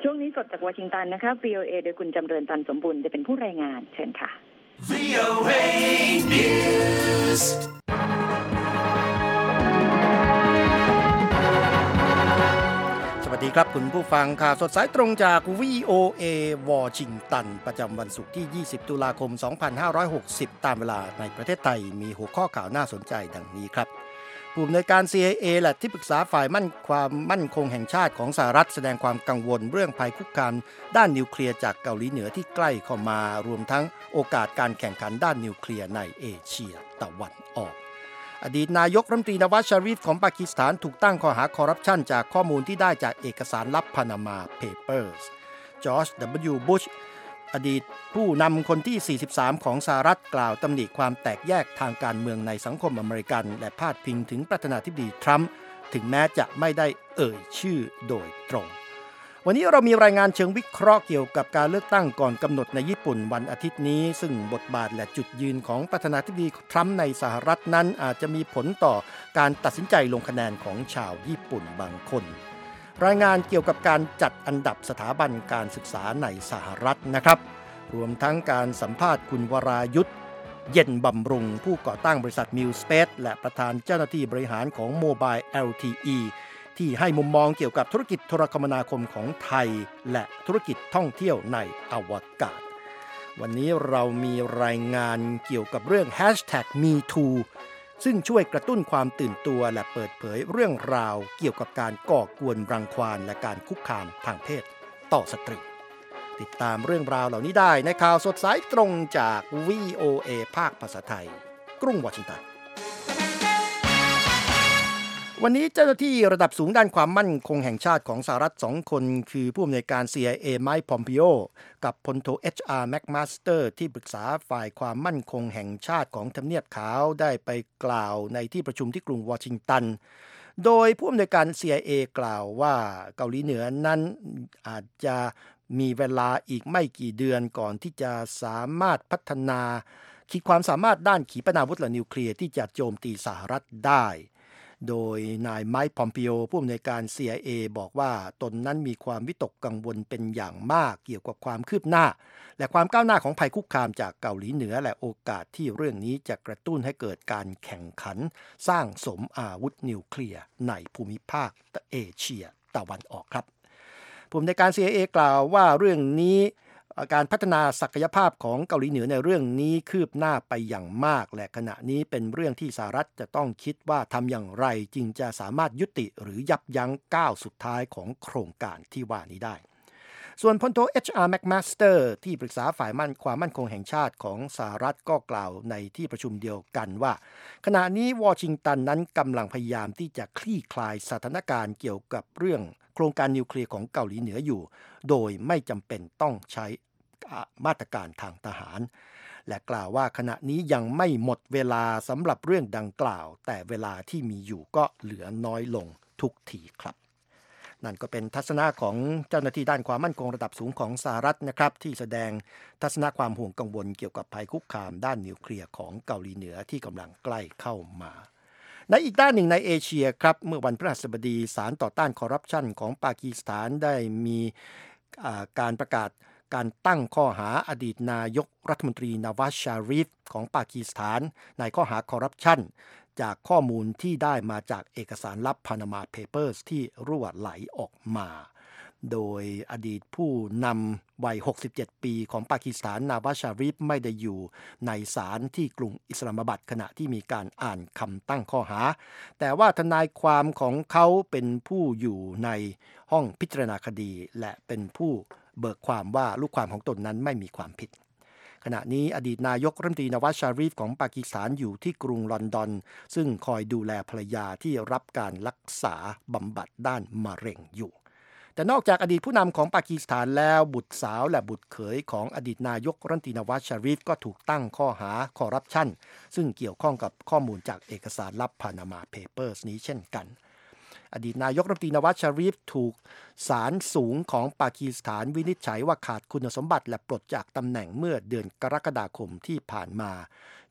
ช่วงนี้สดจากวอชิงตันนะคะ VOA โดยคุณจำเริญตันสมบุญจะเป็นผู้รายงานเชิญค่ะ VOA News สวัสดีครับคุณผู้ฟังข่าวสดสายตรงจาก VOA วอชิงตันประจำวันศุกร์ที่20ตุลาคม2560ตามเวลาในประเทศไทยมีหัวข้อข่าวน่าสนใจดังนี้ครับผู้อำนวยการ CIA และที่ปรึกษาฝ่ายความมั่นคงแห่งชาติของสหรัฐแสดงความกังวลเรื่องภัยคุกคามด้านนิวเคลียร์จากเกาหลีเหนือที่ใกล้เข้ามารวมทั้งโอกาสการแข่งขันด้านนิวเคลียร์ในเอเชียตะวันออกอดีตนายกรัฐมนตรีนวัซชารีฟของปากีสถานถูกตั้งข้อหาคอร์รัปชันจากข้อมูลที่ได้จากเอกสารลับพานามาเพเปอร์สจอร์จ W. บุชอดีตผู้นำคนที่43ของสหรัฐกล่าวตำหนิความแตกแยกทางการเมืองในสังคมอเมริกันและพาดพิงถึงประธานาธิบดีทรัมป์ถึงแม้จะไม่ได้เอ่ยชื่อโดยตรงวันนี้เรามีรายงานเชิงวิเคราะห์เกี่ยวกับการเลือกตั้งก่อนกำหนดในญี่ปุ่นวันอาทิตย์นี้ซึ่งบทบาทและจุดยืนของประธานาธิบดีทรัมป์ในสหรัฐนั้นอาจจะมีผลต่อการตัดสินใจลงคะแนนของชาวญี่ปุ่นบางคนรายงานเกี่ยวกับการจัดอันดับสถาบันการศึกษาในสหรัฐนะครับรวมทั้งการสัมภาษณ์คุณวรายุทธเย็นบำรุงผู้ก่อตั้งบริษัท Milspace และประธานเจ้าหน้าที่บริหารของ Mobile LTE ที่ให้มุมมองเกี่ยวกับธุรกิจโทรคมนาคมของไทยและธุรกิจท่องเที่ยวในอวกาศวันนี้เรามีรายงานเกี่ยวกับเรื่อง #MeToo ซึ่งช่วยกระตุ้นความตื่นตัวและเปิดเผยเรื่องราวเกี่ยวกับการก่อกวนรังควานและการคุกคามทางเพศต่อสตรีติดตามเรื่องราวเหล่านี้ได้ในข่าวสดสายตรงจาก VOA ภาคภาษาไทยกรุงวอชิงตันวันนี้เจ้าหน้าที่ระดับสูงด้านความมั่นคงแห่งชาติของสหรัฐ2คนคือผู้อำนวยการ CIA ไมค์ พอมปิโอกับพลโท H.R. McMaster ที่ปรึกษาฝ่ายความมั่นคงแห่งชาติของทำเนียบขาวได้ไปกล่าวในที่ประชุมที่กรุงวอชิงตันโดยผู้อำนวยการ CIA กล่าวว่าเกาหลีเหนือนั้นอาจจะมีเวลาอีกไม่กี่เดือนก่อนที่จะสามารถพัฒนาขีดความสามารถด้านขีปนาวุธและนิวเคลียร์ที่จะโจมตีสหรัฐได้โดยนายไมค์ พอมปิโอผู้อำนวยการ CIA บอกว่าตนนั้นมีความวิตกกังวลเป็นอย่างมากเกี่ยวกับความคืบหน้าและความก้าวหน้าของภัยคุกคามจากเกาหลีเหนือและโอกาสที่เรื่องนี้จะกระตุ้นให้เกิดการแข่งขันสร้างสมอาวุธนิวเคลียร์ในภูมิภาคเอเชียตะวันออกครับผู้อำนวยการ CIA กล่าวว่าเรื่องนี้การพัฒนาศักยภาพของเกาหลีเหนือในเรื่องนี้คืบหน้าไปอย่างมากและขณะนี้เป็นเรื่องที่สหรัฐจะต้องคิดว่าทำอย่างไรจึงจะสามารถยุติหรือยับยั้งก้าวสุดท้ายของโครงการที่ว่านี้ได้ส่วนพลโท H.R. McMaster ที่ปรึกษาฝ่ายความมั่นคงแห่งชาติของสหรัฐก็กล่าวในที่ประชุมเดียวกันว่าขณะนี้วอชิงตันนั้นกำลังพยายามที่จะคลี่คลายสถานการณ์เกี่ยวกับเรื่องโครงการนิวเคลียร์ของเกาหลีเหนืออยู่โดยไม่จำเป็นต้องใช้มาตรการทางทหารและกล่าวว่าขณะนี้ยังไม่หมดเวลาสำหรับเรื่องดังกล่าวแต่เวลาที่มีอยู่ก็เหลือน้อยลงทุกทีครับนั่นก็เป็นทัศนะของเจ้าหน้าที่ด้านความมั่นคงระดับสูงของสหรัฐนะครับที่แสดงทัศนะความห่วงกังวลเกี่ยวกับภัยคุกคามด้านนิวเคลียร์ของเกาหลีเหนือที่กำลังใกล้เข้ามาในอีกด้านหนึ่งในเอเชียครับเมื่อวันพฤหัสบดีศาลต่อต้านคอร์รัปชันของปากีสถานได้มีการประกาศการตั้งข้อหาอดีตนายกรัฐมนตรีนวัซชารีฟของปากีสถานในข้อหาคอร์รัปชันจากข้อมูลที่ได้มาจากเอกสารลับ Panama Papers ที่รั่วไหลออกมาโดยอดีตผู้นำวัย67ปีของปากีสถานนวัซชารีฟไม่ได้อยู่ในศาลที่กรุงอิสลามบัดขณะที่มีการอ่านคำตั้งข้อหาแต่ว่าทนายความของเขาเป็นผู้อยู่ในห้องพิจารณาคดีและเป็นผู้เบิกความว่าลูกความของตนนั้นไม่มีความผิดขณะนี้อดีตนายกรัฐมนตรีนวัซชารีฟของปากีสถานอยู่ที่กรุงลอนดอนซึ่งคอยดูแลภรรยาที่รับการรักษาบำบัดด้านมะเร็งอยู่แต่นอกจากอดีตผู้นำของปากีสถานแล้วบุตรสาวและบุตรเขยของอดีตนายกรัฐมนตรีนวัซชารีฟก็ถูกตั้งข้อหาคอร์รัปชันซึ่งเกี่ยวข้องกับข้อมูลจากเอกสารลับ Panama Papers นี้เช่นกันอดีตนายกรัฐมนตรีนวัซชารีฟถูกศาลสูงของปากีสถานวินิจฉัยว่าขาดคุณสมบัติและปลดจากตำแหน่งเมื่อเดือนกรกฎาคมที่ผ่านมา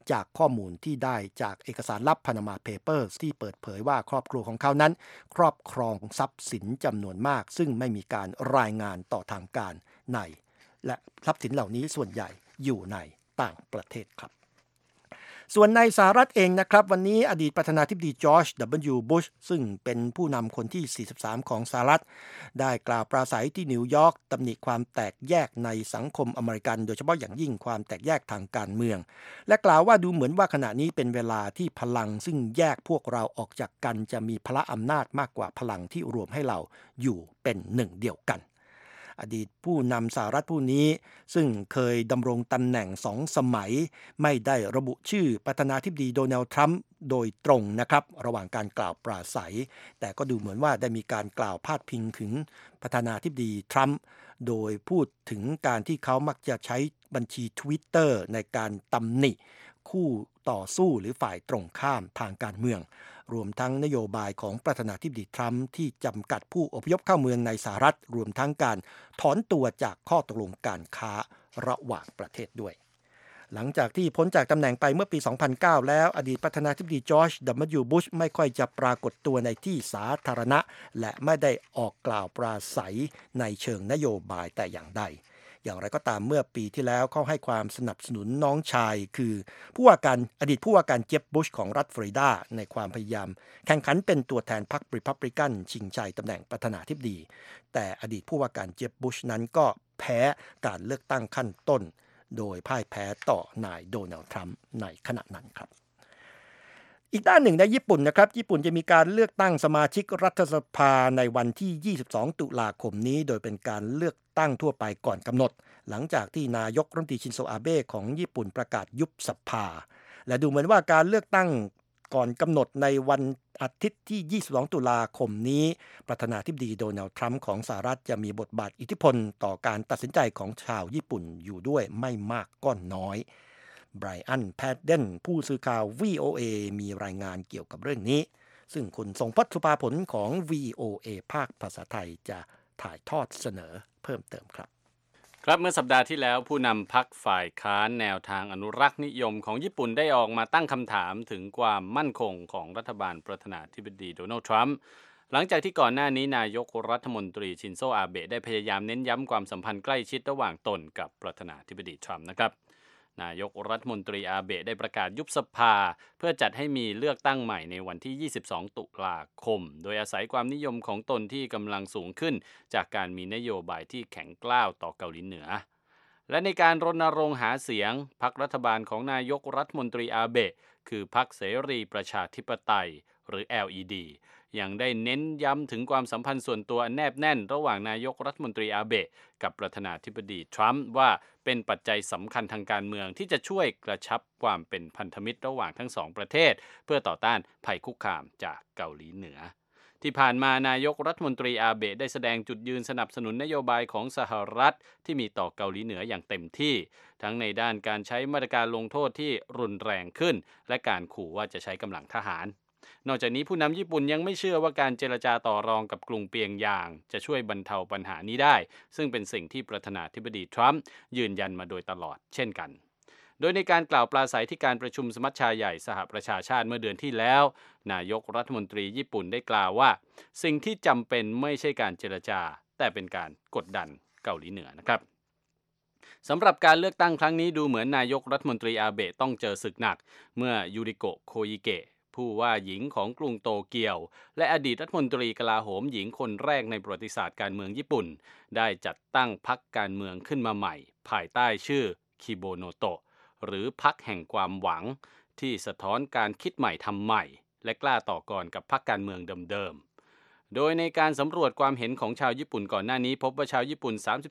จากข้อมูลที่ได้จากเอกสารลับ Panama Papers ที่เปิดเผยว่าครอบครัวของเขานั้นครอบครองทรัพย์สินจำนวนมากซึ่งไม่มีการรายงานต่อทางการในและทรัพย์สินเหล่านี้ส่วนใหญ่อยู่ในต่างประเทศครับส่วนในสหรัฐเองนะครับวันนี้อดีตประธานาธิบดีจอร์จ W. บุชซึ่งเป็นผู้นำคนที่43ของสหรัฐได้กล่าวปราศัยที่นิวยอร์กตำหนิความแตกแยกในสังคมอเมริกันโดยเฉพาะอย่างยิ่งความแตกแยกทางการเมืองและกล่าวว่าดูเหมือนว่าขณะนี้เป็นเวลาที่พลังซึ่งแยกพวกเราออกจากกันจะมีพละอำนาจมากกว่าพลังที่รวมให้เราอยู่เป็นหนึ่งเดียวกันอดีตผู้นำสหรัฐผู้นี้ซึ่งเคยดำรงตำแหน่ง2 สมัยไม่ได้ระบุชื่อประธานาธิบดีโดนัลด์ทรัมป์โดยตรงนะครับระหว่างการกล่าวปราศัยแต่ก็ดูเหมือนว่าได้มีการกล่าวพาดพิงถึงประธานาธิบดีทรัมป์โดยพูดถึงการที่เขามักจะใช้บัญชี Twitter ในการตำหนิคู่ต่อสู้หรือฝ่ายตรงข้ามทางการเมืองรวมทั้งนโยบายของประธานาธิบดีทรัมป์ที่จำกัดผู้อพยพเข้าเมืองในสหรัฐรวมทั้งการถอนตัวจากข้อตกลงการค้าระหว่างประเทศด้วยหลังจากที่พ้นจากตำแหน่งไปเมื่อปี 2009 แล้วอดีตประธานาธิบดีจอร์จ W. บุชไม่ค่อยจะปรากฏตัวในที่สาธารณะและไม่ได้ออกกล่าวปราศัยในเชิงนโยบายแต่อย่างใดอย่างไรก็ตามเมื่อปีที่แล้วเขาให้ความสนับสนุนน้องชายคืออดีตผู้ว่าการเจฟบุชของรัฐฟลอริดาในความพยายามแข่งขันเป็นตัวแทนพรรครีพับลิกันชิงชัยตำแหน่งประธานาธิบดีแต่อดีตผู้ว่าการเจฟบุชนั้นก็แพ้การเลือกตั้งขั้นต้นโดยพ่ายแพ้ต่อนายโดนัลด์ทรัมป์ในขณะนั้นครับอีกด้านหนึ่งในญี่ปุ่นนะครับญี่ปุ่นจะมีการเลือกตั้งสมาชิกรัฐสภาในวันที่22ตุลาคมนี้โดยเป็นการเลือกตั้งทั่วไปก่อนกำหนดหลังจากที่นายกรัฐมนตรีชินโซอาเบะของญี่ปุ่นประกาศยุบสภาและดูเหมือนว่าการเลือกตั้งก่อนกำหนดในวันอาทิตย์ที่22ตุลาคมนี้ประธานาธิบดีโดนัลด์ทรัมป์ของสหรัฐจะมีบทบาทอิทธิพลต่อการตัดสินใจของชาวญี่ปุ่นอยู่ด้วยไม่มากก็น้อยไบรอัน แพดเดนผู้สื่อข่าว VOA มีรายงานเกี่ยวกับเรื่องนี้ซึ่งคุณทรงพจน์ สุภาผลของ VOA ภาคภาษาไทยจะถ่ายทอดเสนอเพิ่มเติมครับครับเมื่อสัปดาห์ที่แล้วผู้นำพรรคฝ่ายค้านแนวทางอนุรักษ์นิยมของญี่ปุ่นได้ออกมาตั้งคำถามถึงความมั่นคงของรัฐบาลประธานาธิบดีโดนัลด์ทรัมป์หลังจากที่ก่อนหน้านี้นายกรัฐมนตรีชินโซอาเบะได้พยายามเน้นย้ำความสัมพันธ์ใกล้ชิดระหว่างตนกับประธานาธิบดีทรัมป์นะครับนายกรัฐมนตรีอาเบะได้ประกาศยุบสภาเพื่อจัดให้มีเลือกตั้งใหม่ในวันที่22ตุลาคมโดยอาศัยความนิยมของตนที่กำลังสูงขึ้นจากการมีนโยบายที่แข็งกร้าวต่อเกาหลีเหนือและในการรณรงค์หาเสียงพรรครัฐบาลของนายกรัฐมนตรีอาเบะคือพรรคเสรีประชาธิปไตยหรือ LED ยังได้เน้นย้ำถึงความสัมพันธ์ส่วนตัวอันแนบแน่นระหว่างนายกรัฐมนตรีอาเบะกับประธานาธิบดีทรัมป์ว่าเป็นปัจจัยสำคัญทางการเมืองที่จะช่วยกระชับความเป็นพันธมิตรระหว่างทั้งสองประเทศเพื่อต่อต้านภัยคุกคามจากเกาหลีเหนือที่ผ่านมานายกรัฐมนตรีอาเบะได้แสดงจุดยืนสนับสนุนนโยบายของสหรัฐที่มีต่อเกาหลีเหนืออย่างเต็มที่ทั้งในด้านการใช้มาตรการลงโทษที่รุนแรงขึ้นและการขู่ว่าจะใช้กำลังทหารนอกจากนี้ผู้นำญี่ปุ่นยังไม่เชื่อว่าการเจรจาต่อรองกับกรุงเปียงยางจะช่วยบรรเทาปัญหานี้ได้ซึ่งเป็นสิ่งที่ประธานาธิบดีทรัมป์ยืนยันมาโดยตลอดเช่นกันโดยในการกล่าวปราศัยที่การประชุมสมัชชาใหญ่สหประชาชาติเมื่อเดือนที่แล้วนายกรัฐมนตรีญี่ปุ่นได้กล่าวว่าสิ่งที่จำเป็นไม่ใช่การเจรจาแต่เป็นการกดดันเกาหลีเหนือนะครับสำหรับการเลือกตั้งครั้งนี้ดูเหมือนนายกรัฐมนตรีอาเบะต้องเจอศึกหนักเมื่อยูริโกะโคอิเกะผู้ว่าหญิงของกรุงโตเกียวและอดีตรัฐมนตรีกลาโหมหญิงคนแรกในประวัติศาสตร์การเมืองญี่ปุ่นได้จัดตั้งพรรคการเมืองขึ้นมาใหม่ภายใต้ชื่อคิโบโนโตะหรือพรรคแห่งความหวังที่สะท้อนการคิดใหม่ทำใหม่และกล้าต่อกรกับพรรคการเมืองเดิมๆโดยในการสำรวจความเห็นของชาวญี่ปุ่นก่อนหน้านี้พบว่าชาวญี่ปุ่น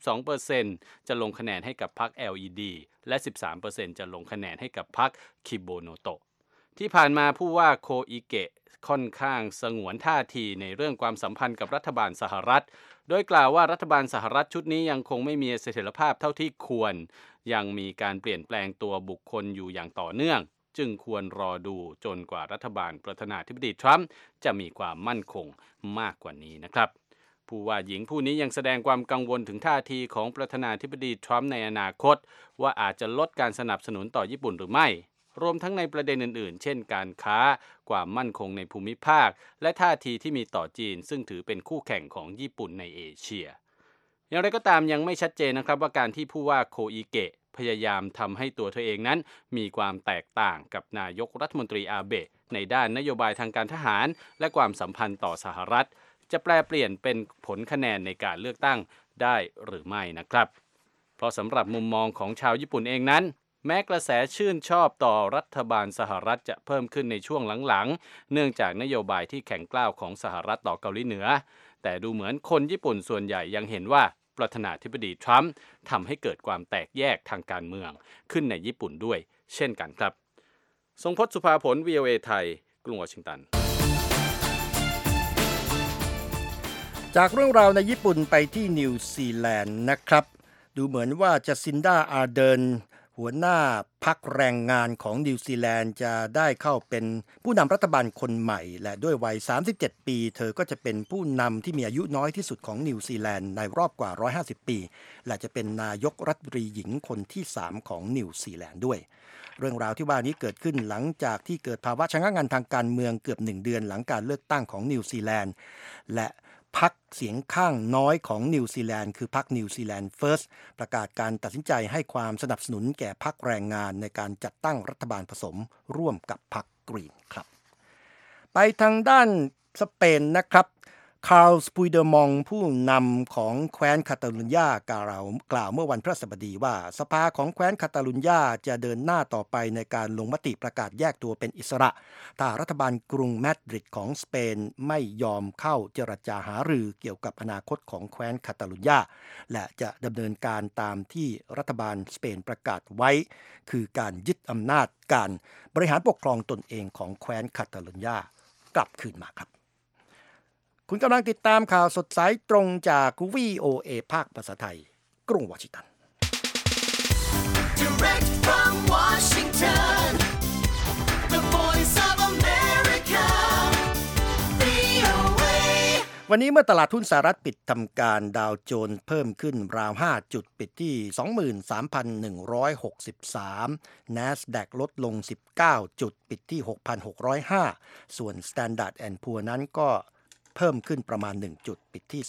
32% จะลงคะแนนให้กับพรรค LED และ 13% จะลงคะแนนให้กับพรรคคิโบโนโตะที่ผ่านมาผู้ว่าโคอิเกะค่อนข้างสงวนท่าทีในเรื่องความสัมพันธ์กับรัฐบาลสหรัฐโดยกล่าวว่ารัฐบาลสหรัฐชุดนี้ยังคงไม่มีเสถียรภาพเท่าที่ควรยังมีการเปลี่ยนแปลงตัวบุคคลอยู่อย่างต่อเนื่องจึงควรรอดูจนกว่ารัฐบาลประธานาธิบดีทรัมป์จะมีความมั่นคงมากกว่านี้นะครับผู้ว่าหญิงผู้นี้ยังแสดงความกังวลถึงท่าทีของประธานาธิบดีทรัมป์ในอนาคตว่าอาจจะลดการสนับสนุนต่อญี่ปุ่นหรือไม่รวมทั้งในประเด็นอื่นๆเช่นการค้าความมั่นคงในภูมิภาคและท่าทีที่มีต่อจีนซึ่งถือเป็นคู่แข่งของญี่ปุ่นในเอเชียอย่างไรก็ตามยังไม่ชัดเจนนะครับว่าการที่ผู้ว่าโคอิเกะพยายามทำให้ตัวเธอเองนั้นมีความแตกต่างกับนายกรัฐมนตรีอาเบะในด้านนโยบายทางการทหารและความสัมพันธ์ต่อสหรัฐจะแปลเปลี่ยนเป็นผลคะแนนในการเลือกตั้งได้หรือไม่นะครับเพราะสำหรับมุมมองของชาวญี่ปุ่นเองนั้นแม้กระแสชื่นชอบต่อรัฐบาลสหรัฐจะเพิ่มขึ้นในช่วงหลังๆเนื่องจากนโยบายที่แข็งกร้าวของสหรัฐต่อเกาหลีเหนือแต่ดูเหมือนคนญี่ปุ่นส่วนใหญ่ยังเห็นว่าประธานาธิบดีทรัมป์ทำให้เกิดความแตกแยกทางการเมืองขึ้นในญี่ปุ่นด้วยเช่นกันครับทรงพจน์สุภาผล VOA ไทยกรุงวอชิงตันจากเรื่องราวในญี่ปุ่นไปที่นิวซีแลนด์นะครับดูเหมือนว่าจัสินดาอาร์เดิร์นหัวหน้าพรรคแรงงานของนิวซีแลนด์จะได้เข้าเป็นผู้นำรัฐบาลคนใหม่และด้วยวัย37ปีเธอก็จะเป็นผู้นำที่มีอายุน้อยที่สุดของนิวซีแลนด์ในรอบกว่า150ปีและจะเป็นนายกรัฐมนตรีหญิงคนที่3ของนิวซีแลนด์ด้วยเรื่องราวที่ว่านี้เกิดขึ้นหลังจากที่เกิดภาวะชะงักงันทางการเมืองเกือบ1เดือนหลังการเลือกตั้งของนิวซีแลนด์และพรรคเสียงข้างน้อยของนิวซีแลนด์คือพรรคนิวซีแลนด์เฟิร์สประกาศการตัดสินใจให้ความสนับสนุนแก่พรรคแรงงานในการจัดตั้งรัฐบาลผสมร่วมกับพรรคกรีนครับไปทางด้านสเปนนะครับคาร์ล ปุยเดอมองผู้นำของแคว้นคาตาลุญญากล่าวเมื่อวันพฤหัสบดีว่าสภาของแคว้นคาตาลุญญาจะเดินหน้าต่อไปในการลงมติประกาศแยกตัวเป็นอิสระถ้ารัฐบาลกรุงมาดริดของสเปนไม่ยอมเข้าเจรจาหารือเกี่ยวกับอนาคตของแคว้นคาตาลุญญาและจะดำเนินการตามที่รัฐบาลสเปนประกาศไว้คือการยึดอำนาจการบริหารปกครองตนเองของแคว้นคาตาลุญญากลับคืนมาครับคุณกำลังติดตามข่าวสดสายตรงจาก VOA ภาคภาษาไทยกรุงวอชิงตัน Direct from Washington, the voice of America, VOA วันนี้เมื่อตลาดหุ้นสหรัฐปิดทำการดาวโจนส์เพิ่มขึ้นราว5จุดปิดที่ 23,163 NASDAQ ลดลง19จุดปิดที่ 6,605 ส่วน Standard & Poor นั้นก็เพิ่มขึ้นประมาณ1จุดปิดที่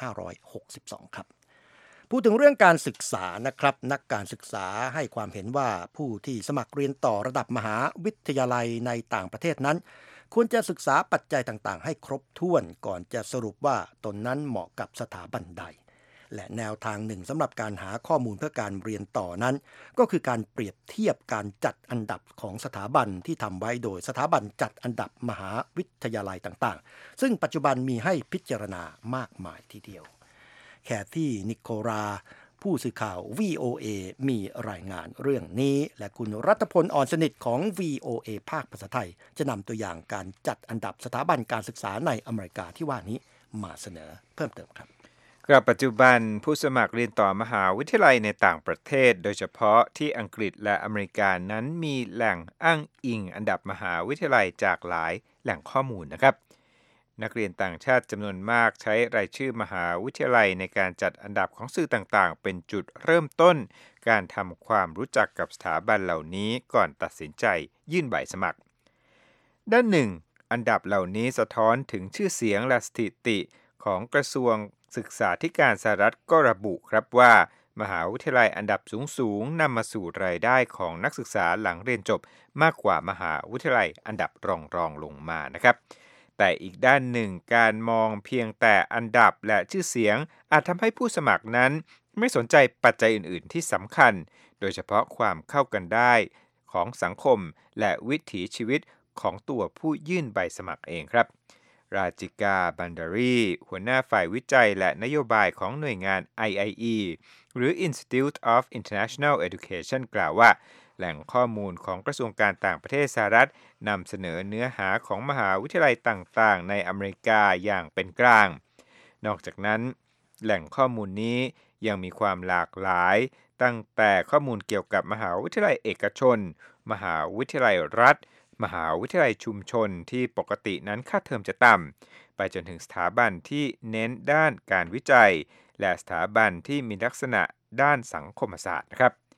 2,562 ครับพูดถึงเรื่องการศึกษานะครับนักการศึกษาให้ความเห็นว่าผู้ที่สมัครเรียนต่อระดับมหาวิทยาลัยในต่างประเทศนั้นควรจะศึกษาปัจจัยต่างๆให้ครบถ้วนก่อนจะสรุปว่าตนนั้นเหมาะกับสถาบันใดและแนวทางหนึ่งสำหรับการหาข้อมูลเพื่อการเรียนต่อนั้นก็คือการเปรียบเทียบการจัดอันดับของสถาบันที่ทำไว้โดยสถาบันจัดอันดับมหาวิทยาลัยต่างๆซึ่งปัจจุบันมีให้พิจารณามากมายทีเดียวแคที่ นิโคลาผู้สื่อข่าว VOA มีรายงานเรื่องนี้และคุณรัตพล อ่อนสนิทของ VOA ภาคภาษาไทยจะนำตัวอย่างการจัดอันดับสถาบันการศึกษาในอเมริกาที่ว่านี้มาเสนอเพิ่มเติมครับปัจจุบันผู้สมัครเรียนต่อมหาวิทยาลัยในต่างประเทศโดยเฉพาะที่อังกฤษและอเมริกานั้นมีแหล่งอ้างอิงอันดับมหาวิทยาลัยจากหลายแหล่งข้อมูลนะครับนักเรียนต่างชาติจำนวนมากใช้รายชื่อมหาวิทยาลัยในการจัดอันดับของสื่อต่างๆเป็นจุดเริ่มต้นการทำความรู้จักกับสถาบันเหล่านี้ก่อนตัดสินใจยื่นใบสมัครด้านหนึ่งอันดับเหล่านี้สะท้อนถึงชื่อเสียงและสถิติของกระทรวงศึกษาธิการสหรัฐก็ระบุครับว่ามหาวิทยาลัยอันดับสูงๆนำมาสู่รายได้ของนักศึกษาหลังเรียนจบมากกว่ามหาวิทยาลัยอันดับรองลงมานะครับแต่อีกด้านหนึ่งการมองเพียงแต่อันดับและชื่อเสียงอาจทำให้ผู้สมัครนั้นไม่สนใจปัจจัยอื่นๆที่สำคัญโดยเฉพาะความเข้ากันได้ของสังคมและวิถีชีวิตของตัวผู้ยื่นใบสมัครเองครับราจิกา บันดารีหัวหน้าฝ่ายวิจัยและนโยบายของหน่วยงาน IIE หรือ Institute of International Education กล่าวว่าแหล่งข้อมูลของกระทรวงการต่างประเทศสหรัฐนำเสนอเนื้อหาของมหาวิทยาลัยต่างๆในอเมริกาอย่างเป็นกลางนอกจากนั้นแหล่งข้อมูลนี้ยังมีความหลากหลายตั้งแต่ข้อมูลเกี่ยวกับมหาวิทยาลัยเอกชนมหาวิทยาลัยรัฐมหาวิทยาลัยชุมชนที่ปกตินั้นค่าเทอมจะต่ำไปจนถึงสถาบันที่เน้นด้านการวิจัยและสถาบันที่มีลักษณะด้านสังคมศาสตร์นะครับ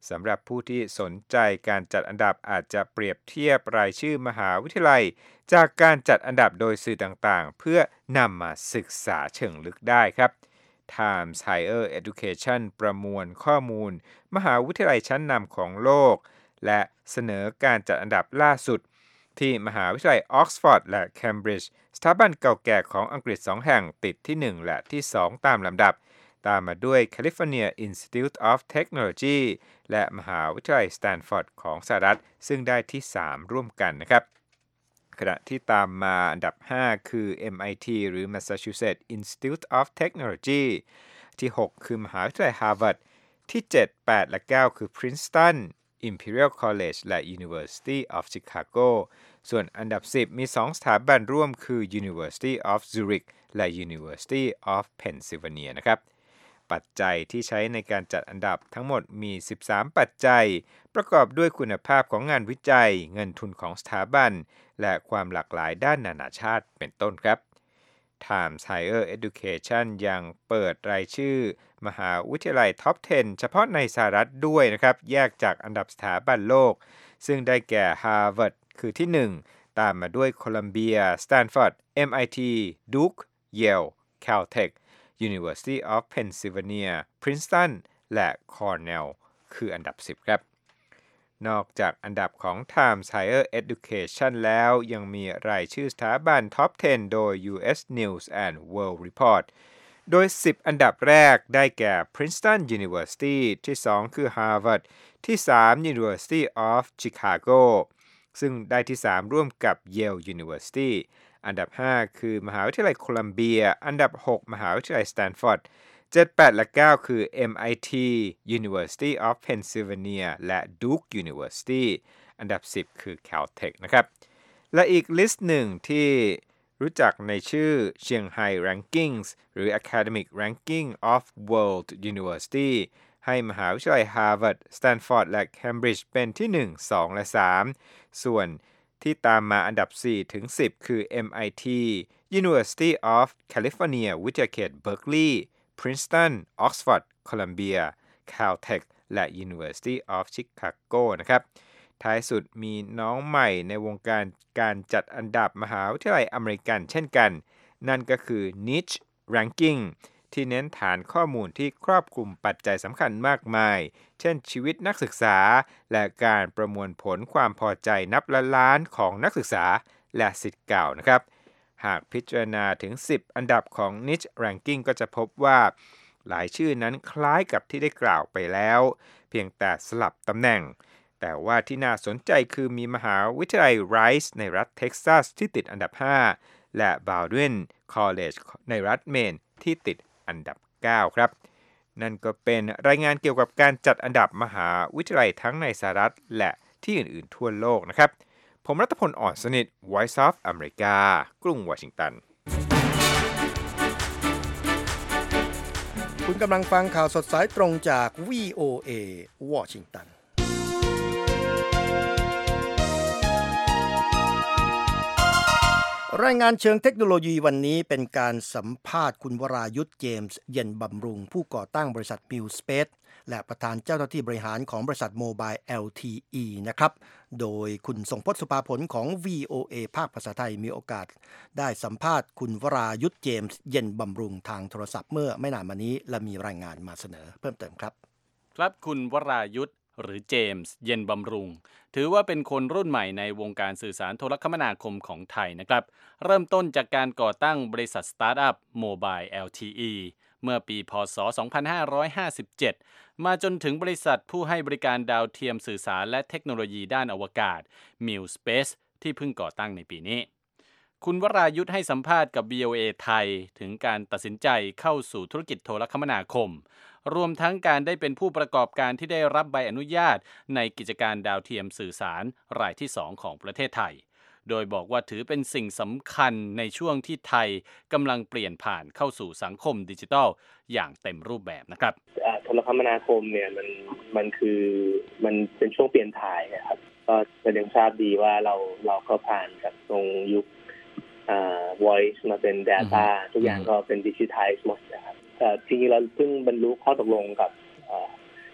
สำหรับผู้ที่สนใจการจัดอันดับอาจจะเปรียบเทียบรายชื่อมหาวิทยาลัยจากการจัดอันดับโดยสื่อต่างๆเพื่อนำมาศึกษาเชิงลึกได้ครับ Times Higher Education ประมวลข้อมูลมหาวิทยาลัยชั้นนำของโลกและเสนอการจัดอันดับล่าสุดที่มหาวิทยาลัยออกซฟอร์ดและเคมบริดจ์สถาบันเก่าแก่ของอังกฤษ2แห่งติดที่1และที่2ตามลำดับตามมาด้วย California Institute of Technology และมหาวิทยาลัยสแตนฟอร์ดของสหรัฐซึ่งได้ที่3ร่วมกันนะครับขณะที่ตามมาอันดับ5คือ MIT หรือ Massachusetts Institute of Technology ที่6คือมหาวิทยาลัย Harvard ที่7 8และ9คือ Princeton Imperial College และ University of Chicago ส่วนอันดับ10มี2สถาบันร่วมคือ University of Zurich และ University of Pennsylvania นะครับปัจจัยที่ใช้ในการจัดอันดับทั้งหมดมี13ปัจจัยประกอบด้วยคุณภาพของงานวิจัยเงินทุนของสถาบันและความหลากหลายด้านนานาชาติเป็นต้นครับ Times Higher Education ยังเปิดรายชื่อมหาวิทยาลัยท็อป 10 เฉพาะในสหรัฐด้วยนะครับแยกจากอันดับสถาบันโลกซึ่งได้แก่ Harvard คือที่1ตามมาด้วย Columbia, Stanford, MIT, Duke, Yale, Caltech, University of Pennsylvania, Princeton และ Cornell คืออันดับ10ครับนอกจากอันดับของ Times Higher Education แล้วยังมีรายชื่อสถาบันท็อป 10 โดย US News and World Report โดย10อันดับแรกได้แก่ Princeton University ที่2คือ Harvard ที่3 University of Chicago ซึ่งได้ที่3ร่วมกับ Yale University อันดับ5คือมหาวิทยาลัยโคลัมเบียอันดับ6มหาวิทยาลัยสแตนฟอร์ด7 8และ9คือ MIT University of Pennsylvania และ Duke University อันดับ10คือ Caltech นะครับและอีกลิสต์หนึ่งที่รู้จักในชื่อ Shanghai Rankings หรือ Academic Ranking of World University ให้มหาวิทยาลัย Harvard, Stanford และ Cambridge เป็นที่1 2และ3ส่วนที่ตามมาอันดับ4ถึง10คือ MIT University of California วิทยาเขต Berkeley Princeton, Oxford, Columbia, Caltech และ University of Chicago นะครับท้ายสุดมีน้องใหม่ในวงการจัดอันดับมหาวิทยาลัยอเมริกันเช่นกันนั่นก็คือ Niche Ranking ที่เน้นฐานข้อมูลที่ครอบคลุมปัจจัยสำคัญมากมายเช่นชีวิตนักศึกษาและการประมวลผลความพอใจนับล้านๆของนักศึกษาและศิษย์เก่านะครับหากพิจารณาถึง10อันดับของ Niche Ranking ก็จะพบว่าหลายชื่อนั้นคล้ายกับที่ได้กล่าวไปแล้วเพียงแต่สลับตำแหน่งแต่ว่าที่น่าสนใจคือมีมหาวิทยาลัย Rice ในรัฐเท็กซัสที่ติดอันดับ5และ Baldwin College ในรัฐเมนที่ติดอันดับ9ครับนั่นก็เป็นรายงานเกี่ยวกับการจัดอันดับมหาวิทยาลัยทั้งในสหรัฐและที่อื่นๆทั่วโลกนะครับผมรัตพล อ่อนสนิท Voice of America กรุงวอชิงตันคุณกำลังฟังข่าวสดสายตรงจาก VOA วอชิงตันรายงานเชิงเทคโนโลยีวันนี้เป็นการสัมภาษณ์คุณวรายุทธเจมส์เย็นบำรุงผู้ก่อตั้งบริษัท MuSpace และประธานเจ้าหน้าที่บริหารของบริษัท Mobile LTE นะครับโดยคุณทรงพจน์สุภาผลของ VOA ภาคภาษาไทยมีโอกาสได้สัมภาษณ์คุณวรายุทธเจมส์เย็นบำรุงทางโทรศัพท์เมื่อไม่นานมานี้และมีรายงานมาเสนอเพิ่มเติมครับครับคุณวรายุทธหรือเจมส์เย็นบำรุงถือว่าเป็นคนรุ่นใหม่ในวงการสื่อสารโทรคมนาคมของไทยนะครับเริ่มต้นจากการก่อตั้งบริษัทสตาร์ทอัพ Mobile LTE เมื่อปีพ.ศ. 2557มาจนถึงบริษัทผู้ให้บริการดาวเทียมสื่อสารและเทคโนโลยีด้านอวกาศ MuSpace ที่เพิ่งก่อตั้งในปีนี้คุณวรายุทธให้สัมภาษณ์กับ VOA ไทยถึงการตัดสินใจเข้าสู่ธุรกิจโทรคมนาคมรวมทั้งการได้เป็นผู้ประกอบการที่ได้รับใบอนุญาตในกิจการดาวเทียมสื่อสารรายที่2ของประเทศไทยโดยบอกว่าถือเป็นสิ่งสำคัญในช่วงที่ไทยกำลังเปลี่ยนผ่านเข้าสู่สังคมดิจิทัลอย่างเต็มรูปแบบนะครับโทรคมนาคมเนี่ยมันเป็นช่วงเปลี่ยนถ่ายนะครับก็จะยังทราบดีว่าเราก็ผ่านจากตรงยุคvoice มาเป็น data ทุกอย่างก็เป็น digitize หมดนะครับจริงๆเราเพิ่งบรรลุข้อตกลงกับ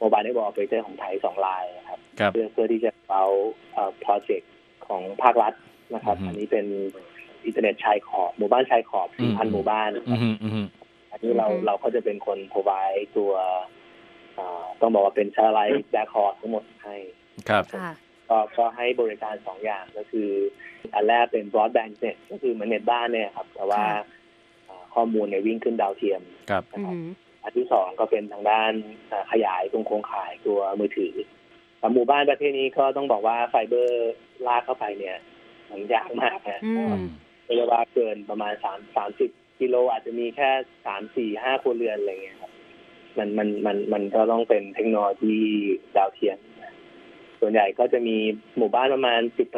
Mobile Network Operator ของไทย2รายครับเพื่อที่จะเอาโปรเจกต์ของภาครัฐนะครับอันนี้เป็นอินเทอร์เน็ตชายขอบหมู่บ้านชายขอบ 4,000 หมู่บ้านนะครับอันนี้เราก็จะเป็นคน provide ตัวต้องบอกว่าเป็น satellite backhaul ทั้งหมดให้ครับก็ให้บริการ2อย่างก็คืออันแรกเป็น broadband net ก็คือเหมือนเน็ตบ้านเนี่ยครับแต่ว่าข้อมูลเนี่ยวิ่งขึ้นดาวเทียมนะครับอันที่2ก็เป็นทางด้านขยายตรงโครงข่ายตัวมือถือหมู่บ้านประเทศนี้ก็ต้องบอกว่าไฟเบอร์ลากเข้าไปเนี่ยมันยากมากนะเวลาเกินประมาณ30กิโลอาจจะมีแค่ 3-4-5 ครัวเรือนอะไรเงี้ยครับมันก็ต้องเป็นเทคโนโลยีดาวเทียมส่วนใหญ่ก็จะมีหมู่บ้านประมาณ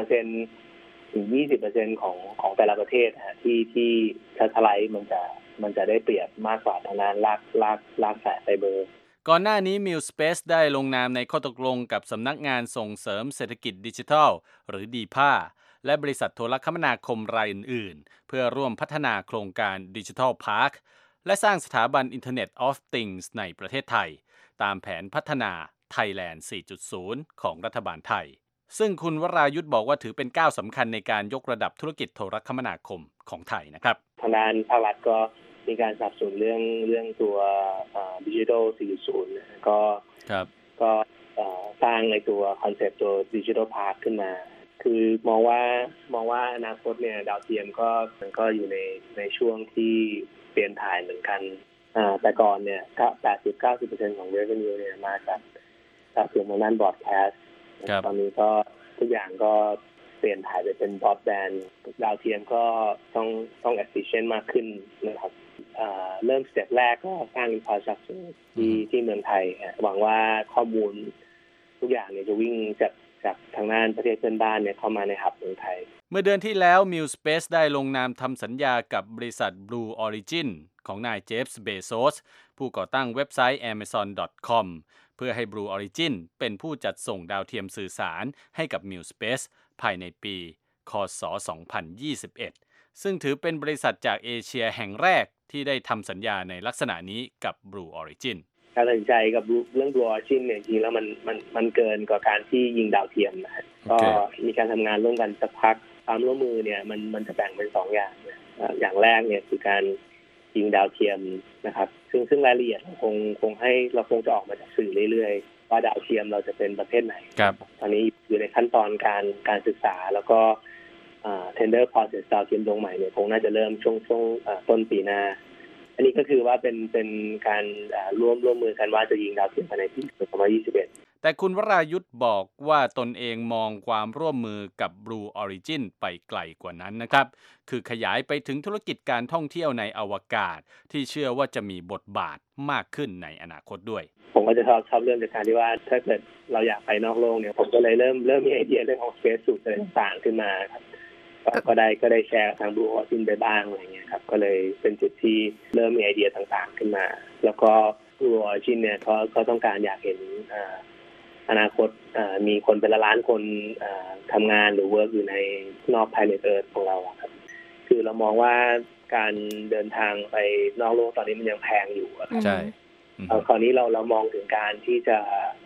10% ถึง 20% ของแต่ละประเทศที่ซัตเทอร์ไลท์มันจะได้เปรียบมากกว่าทางด้านลากสายไฟเบอร์ก่อนหน้านี้ Milspace ได้ลงนามในข้อตกลงกับสำนักงานส่งเสริมเศรษฐกิจดิจิทัลหรือดีพาและบริษัทโทรคมนาคมรายอื่นๆเพื่อร่วมพัฒนาโครงการดิจิทัลพาร์คและสร้างสถาบัน Internet of Things ในประเทศไทยตามแผนพัฒนา Thailand 4.0 ของรัฐบาลไทยซึ่งคุณวรายุทธบอกว่าถือเป็นก้าวสำคัญในการยกระดับธุรกิจโทรคมนาคมของไทยนะครับทางด้านภาครัฐก็มีการสนับสนุนเรื่องตัวดิจิทัล 4.0 ก็สร้างในตัวคอนเซ็ปต์ตัวดิจิทัลพาร์คขึ้นมาคือมองว่าอนาคตเนี่ยดาวเทียมก็อยู่ในช่วงที่เปลี่ยนถ่ายเหมือนกันแต่ก่อนเนี่ยก็ 80-90% ของ revenue เนี่ยมาจากดาวเทียมทางด้านบรอดแคสต์ตอนนี้ก็ทุกอย่างก็เปลี่ยนถ่ายไปเป็นบรอดแบนด์ดาวเทียมก็ต้อง efficient มากขึ้นนะครับเริ่มสเต็ปแรกก็สร้าง infrastructure ที่เมืองไทยหวังว่าข้อมูลทุกอย่างเนี่ยจะวิ่งจากทางด้านประเทศเพื่อนบ้านเนี่ยเข้ามาในหับเมืองไทยเมื่อเดือนที่แล้ว Milspace ได้ลงนามทำสัญญากับบริษัท Blue Origin ของนายเจฟส์เบโซสผู้ก่อตั้งเว็บไซต์ Amazon.com เพื่อให้ Blue Origin เป็นผู้จัดส่งดาวเทียมสื่อสารให้กับ Milspace ภายในปีค.ศ. 2021ซึ่งถือเป็นบริษัทจากเอเชียแห่งแรกที่ได้ทำสัญญาในลักษณะนี้กับ Blue Origin การตัดสินใจกับเรื่อง Blue Origin เนี่ยจริงแล้วมันเกินกว่าการที่ยิงดาวเทียมนะก็มีการทำงานร่วมกันสักพักความร่วมมือเนี่ยมันจะแบ่งเป็น2อย่างอย่างแรกเนี่ยคือการยิงดาวเทียมนะครับซึ่งรายละเอียดคงให้เราคงจะออกมาจากสื่อเรื่อยๆว่าดาวเทียมเราจะเป็นประเภทไหนตอนนี้อยู่ในขั้นตอนการศึกษาแล้วก็tender process ดาวเทียมดวงใหม่เนี่ยคงน่าจะเริ่มช่วงต้นปีหน้าอันนี้ก็คือว่าเป็นการร่วมมือกันว่าจะยิงดาวเทียมภายในปี2021 แต่คุณวรายุทธบอกว่าตนเองมองความร่วมมือกับ Blue Origin ไปไกลกว่านั้นนะครับคือขยายไปถึงธุรกิจการท่องเที่ยวในอวกาศที่เชื่อว่าจะมีบทบาทมากขึ้นในอนาคตด้วยผมก็จะชอบเรื่องจากการที่ว่าถ้าเกิดเราอยากไปนอกโลกเนี่ยผมก็เลยเริ่มมีไอเดียเรื่องของ space suit ต่างๆขึ้นมาครับก็ได้แชร์ทาง Blue Origin ไปบ้างอะไรเงี้ยครับก็เลยเป็นจุดที่เริ่มมีไอเดียต่างๆขึ้นมาแล้วก็ Blue Origin เนี่ยก็ต้องการอยากเห็นอนาคตมีคนเป็นล้านคนทำงานหรือเวิร์กอยู่ในนอก Planet Earth ของเราครับคือเรามองว่าการเดินทางไปนอกโลกตอนนี้มันยังแพงอยู่ใช่คราวนี้เรามองถึงการที่จะ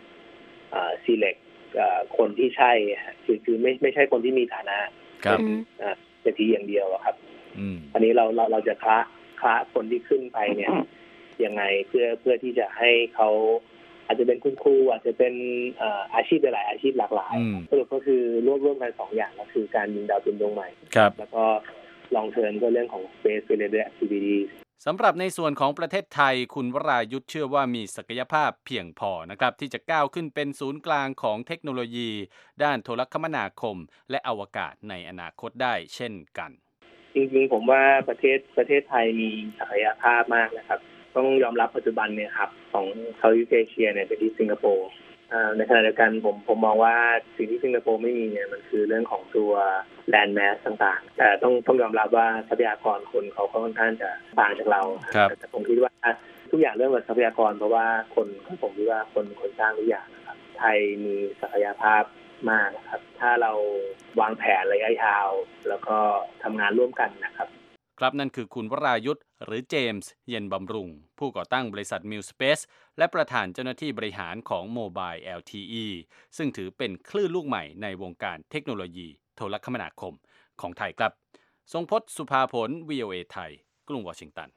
select คนที่ใช่คือไม่ใช่คนที่มีฐานะเป็นเศรษฐีอย่างเดียวครับอันนี้เราจะค้าคนที่ขึ้นไปเนี่ยยังไงเพื่อที่จะให้เขาอาจจะเป็นคุณครูอาจจะเป็นอาชีพหลายอาชีพหลากหลายสรุปก็คือร่วมกัน2อย่างก็คือการยิงดาวเทียมดวงใหม่แล้วก็long term ก็เรื่องของ space related activities สำหรับในส่วนของประเทศไทยคุณวรายุทธเชื่อว่ามีศักยภาพเพียงพอนะครับที่จะก้าวขึ้นเป็นศูนย์กลางของเทคโนโลยีด้านโทรคมนาคมและอวกาศในอนาคตได้เช่นกันจริงๆผมว่าประเทศไทยมีศักยภาพมากนะครับต้องยอมรับปัจจุบันเนี่ยครับของเซาท์อีสต์เอเชียเนี่ยเป็นที่สิงคโปร์ในขณะเดียวกันผมมองว่าสิ่งที่สิงคโปร์ไม่มีเนี่ยมันคือเรื่องของตัวแลนด์แมสต่างๆแต่ต้องยอมรับว่าทรัพยากรคนเขาค่อนข้างจะต่างจากเราแต่ผมคิดว่าทุกอย่างเรื่องกับทรัพยากรเพราะว่าผมคิดว่าคนสร้างทุกอย่างนะครับไทยมีศักยภาพมากนะครับถ้าเราวางแผนระยะยาวแล้วก็ทำงานร่วมกันนะครับครับนั่นคือคุณวรายุทธหรือเจมส์เย็นบำรุงผู้ก่อตั้งบริษัท Milspace และประธานเจ้าหน้าที่บริหารของ Mobile LTE ซึ่งถือเป็นคลื่นลูกใหม่ในวงการเทคโนโลยีโทรคมนาคมของไทยครับทรงพจน์สุภาผล VOA ไทยกรุงวอชิงตัน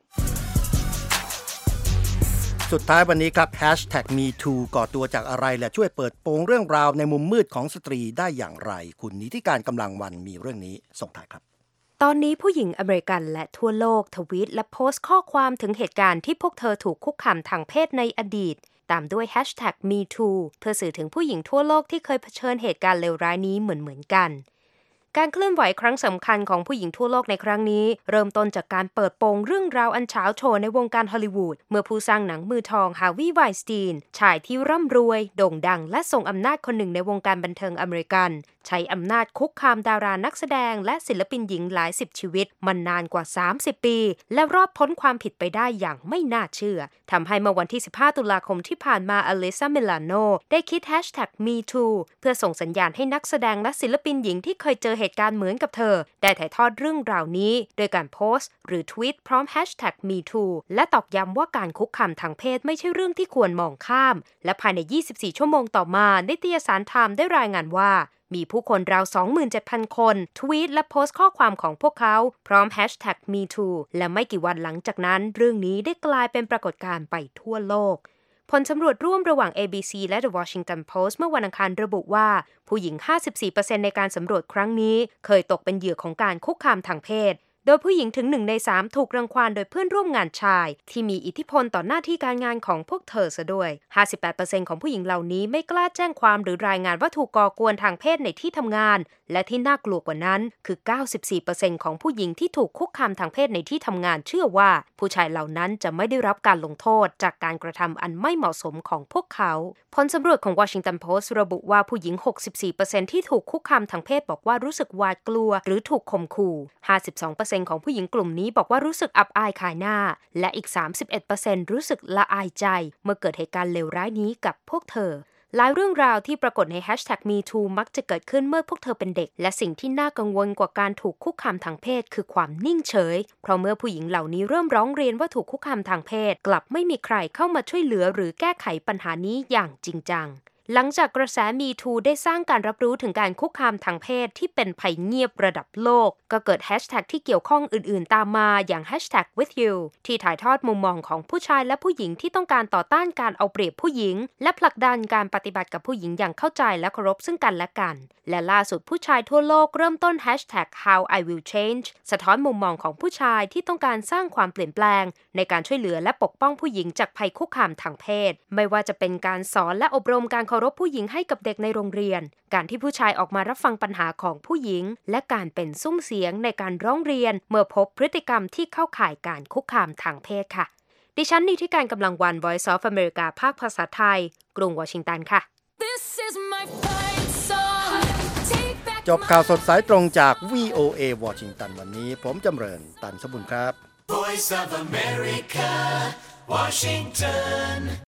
สุดท้ายวันนี้ครับ #MeToo ก่อตัวจากอะไรและช่วยเปิดโปงเรื่องราวในมุมมืดของสตรีได้อย่างไรคุณนิติการกำลังวันมีเรื่องนี้ส่งท้ายครับตอนนี้ผู้หญิงอเมริกันและทั่วโลกทวีตและโพสต์ข้อความถึงเหตุการณ์ที่พวกเธอถูกคุกคามทางเพศในอดีตตามด้วย #MeToo เพื่อสื่อถึงผู้หญิงทั่วโลกที่เคยเผชิญเหตุการณ์เลวร้ายนี้เหมือนกันการเคลื่อนไหวครั้งสำคัญของผู้หญิงทั่วโลกในครั้งนี้เริ่มต้นจากการเปิดโปงเรื่องราวอันเฉาโชว์ในวงการฮอลลีวูดเมื่อผู้สร้างหนังมือทองฮาร์วีย์ ไวน์สตีนชายที่ร่ำรวยโด่งดังและทรงอำนาจคนหนึ่งในวงการบันเทิงอเมริกันใช้อำนาจคุกคามดารานักแสดงและศิลปินหญิงหลายสิบชีวิตมานานกว่า30ปีและรอดพ้นความผิดไปได้อย่างไม่น่าเชื่อทำให้เมื่อวันที่15ตุลาคมที่ผ่านมาอลิซา มิลานโนได้คิด #MeToo เพื่อส่งสัญญาณให้นักแสดงและศิลปินหญิงที่เคยเจอเหตุการณ์เหมือนกับเธอได้ถ่ายทอดเรื่องราวนี้โดยการโพสต์หรือทวีตพร้อม #MeToo และตอกย้ำว่าการคุกคามทางเพศไม่ใช่เรื่องที่ควรมองข้ามและภายใน24ชั่วโมงต่อมานิตยสาร Time ได้รายงานว่ามีผู้คนราว 27,000 คนทวีตและโพสต์ข้อความของพวกเขาพร้อม #MeToo และไม่กี่วันหลังจากนั้นเรื่องนี้ได้กลายเป็นปรากฏการณ์ไปทั่วโลกผลสำรวจร่วมระหว่าง ABC และ The Washington Post เมื่อวันอังคารระบุว่าผู้หญิง 54% ในการสำรวจครั้งนี้เคยตกเป็นเหยื่อของการคุกคามทางเพศโดยผู้หญิงถึง1ใน3ถูกรังควานโดยเพื่อนร่วมงานชายที่มีอิทธิพลต่อหน้าที่การงานของพวกเธอซะด้วย 58% ของผู้หญิงเหล่านี้ไม่กล้าแจ้งความหรือรายงานว่าถูกก่อกวนทางเพศในที่ทำงานและที่น่ากลัวกว่านั้นคือ 94% ของผู้หญิงที่ถูกคุกคามทางเพศในที่ทำงานเชื่อว่าผู้ชายเหล่านั้นจะไม่ได้รับการลงโทษจากการกระทำอันไม่เหมาะสมของพวกเขาผลสำรวจของ Washington Post ระบุว่าผู้หญิง 64% ที่ถูกคุกคามทางเพศบอกว่ารู้สึกหวาดกลัวหรือถูกข่มขู่ 52% ของผู้หญิงกลุ่มนี้บอกว่ารู้สึกอับอายขายหน้าและอีก 31% รู้สึกละอายใจเมื่อเกิดเหตุการณ์เลวร้ายนี้กับพวกเธอหลายเรื่องราวที่ปรากฏใน #MeToo มักจะเกิดขึ้นเมื่อพวกเธอเป็นเด็กและสิ่งที่น่ากังวลกว่าการถูกคุกคามทางเพศคือความนิ่งเฉยเพราะเมื่อผู้หญิงเหล่านี้เริ่มร้องเรียนว่าถูกคุกคามทางเพศกลับไม่มีใครเข้ามาช่วยเหลือหรือแก้ไขปัญหานี้อย่างจริงจังหลังจากกระแส MeToo ได้สร้างการรับรู้ถึงการคุกคามทางเพศที่เป็นภัยเงียบระดับโลกก็เกิดแฮชแท็กที่เกี่ยวข้องอื่นๆตามมาอย่าง #WithYou ที่ถ่ายทอดมุมมองของผู้ชายและผู้หญิงที่ต้องการต่อต้านการเอาเปรียบผู้หญิงและผลักดันการปฏิบัติกับผู้หญิงอย่างเข้าใจและเคารพซึ่งกันและกันและล่าสุดผู้ชายทั่วโลกเริ่มต้น #HowIWillChange สะท้อนมุมมองของผู้ชายที่ต้องการสร้างความเปลี่ยนแปลงในการช่วยเหลือและปกป้องผู้หญิงจากภัยคุกคามทางเพศไม่ว่าจะเป็นการสอนและอบรมการเคารพผู้หญิงให้กับเด็กในโรงเรียนการที่ผู้ชายออกมารับฟังปัญหาของผู้หญิงและการเป็นซุ้มเสียงในการร้องเรียนเมื่อพบพฤติกรรมที่เข้าข่ายการคุกคามทางเพศค่ะดิฉันนิติการกำลังวัน Voice of America ภาคภาษาไทยกรุงวอชิงตันค่ะจบข่าวสดสายตรงจาก VOA วอชิงตันวันนี้ผมจำเริญตันสมบุญครับ Voice of America Washington